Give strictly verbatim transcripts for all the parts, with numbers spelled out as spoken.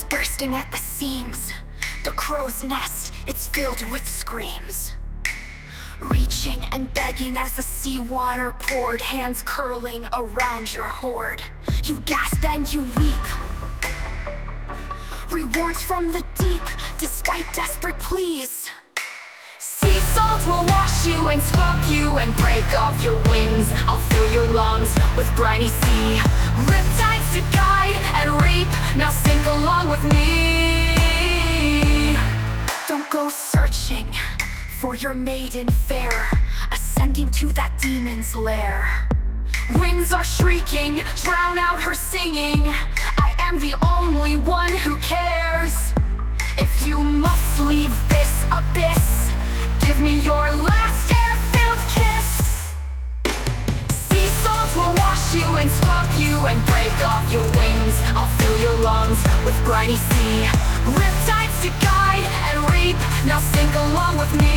bursting at the seams. The crow's nest, it's filled with screams. Reaching and begging as the seawater poured, hands curling around your hoard. You gasp and you weep. Rewards from the deep, despite desperate pleas. Sea salt will wash you and swamp you and break off your wings. I'll fill your lungs with briny sea. Riptides to guide and reap, now sing along with me. Don't go searching for your maiden fair, ascending to that demon's lair. Winds are shrieking, drown out her singing. I am the only one who cares. If you must leave this abyss, give me your last air-filled kiss. Sea salt will wash you and swamp you and break off your wings. I'll fill your lungs with briny sea. Riptides to guide and reap, now sing along with me.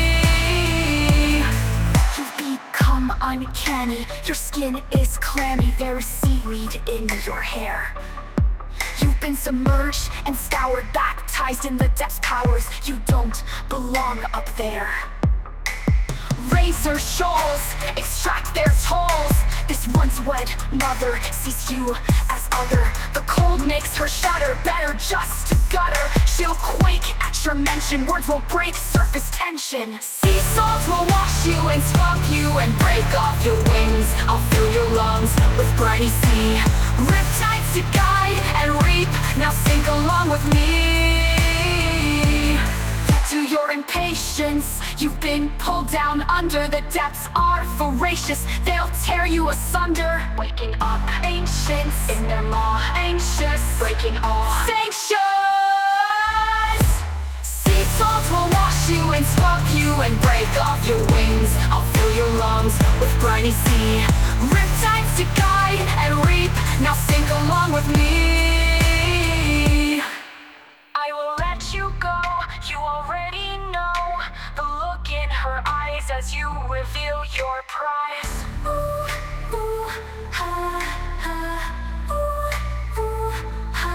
You've become uncanny, your skin is clammy. There is seaweed in your hair. You've been submerged and scoured, baptized in the depths powers. You don't belong up there. Razor shoals extract their tolls. This once wed mother sees you as other. The cold makes her shudder, better just to gutter. She'll quake at your mention, words will break surface tension. Sea salt will wash you and swamp you and break off your wings. I'll fill your lungs with briny sea. Riptides to guide and reap, now sing along with me. To your impatience, you've been pulled down under. The depths are voracious, they'll tear you asunder. Waking up ancients in their maw, anxious, breaking all sanctions. Sea salt will wash you and swamp you and break off your wings. I'll fill your lungs with briny sea. Riptides to guide and reap, now sing along with me. I will let you go, you already know the look in her eyes as you reveal your prize. Ooh, ooh, ha, ha, ooh, ooh, ha.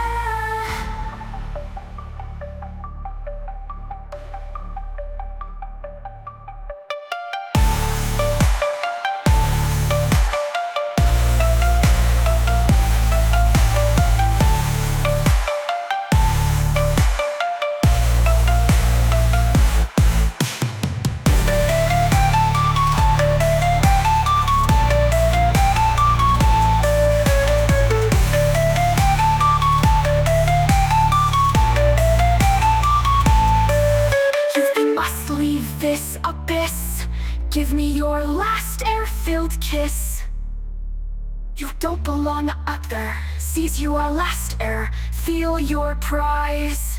This abyss, give me your last air-filled kiss. You don't belong up there, seize your last air, feel your prize.